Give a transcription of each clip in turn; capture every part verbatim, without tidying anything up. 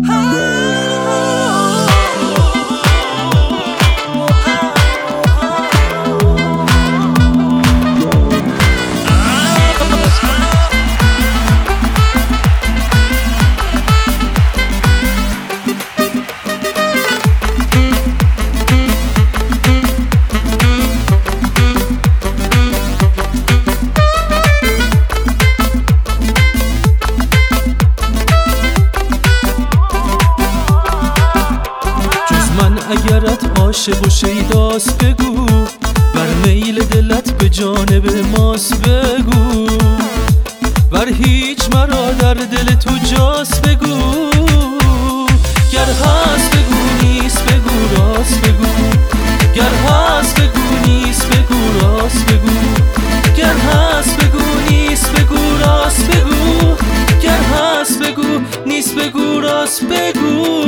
اگرت عاشق و شیداست بگو، بر میل دلت به جانب ماست بگو، بر هیچ مرا در دل تو جاست بگو. گر هست بگو، نیست بگو، راست بگو. گر هست بگو، نیست بگو، راست بگو. گر هست بگو، نیست بگو، راست بگو. گر هست بگو، نیست بگو، راست بگو.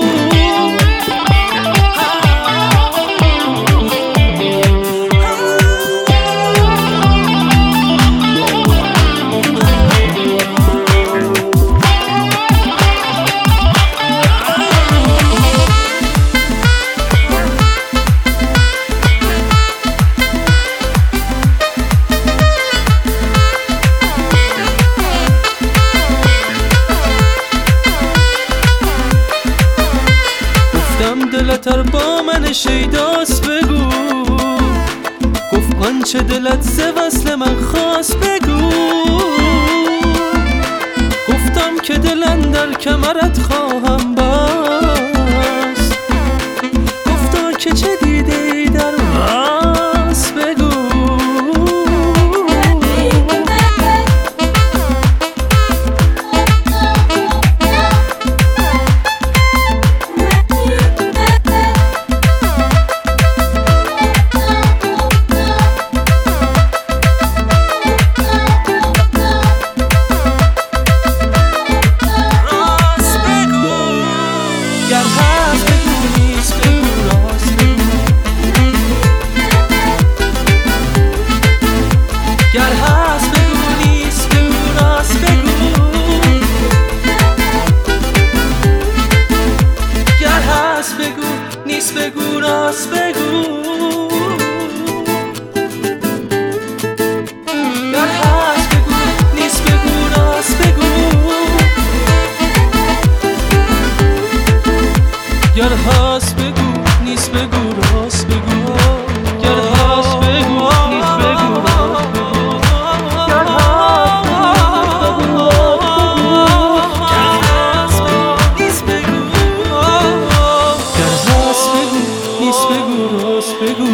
دلتر با من شیداست بگو، گفت آنچه دلت ز وصل من خواست بگو. گفتم که دل اندر کمرت خواهم بست، گفتا که چه دیده ای در راست بگو. نیست بگو، راست بگو. گر هست بگو، نیست بگو، راست بگو. گر هست بگو، نیست بگو، راست بگو. گر هست بگو، نیست بگو، راست بگو. گر هست بگو، نیست بگو، راست بگو.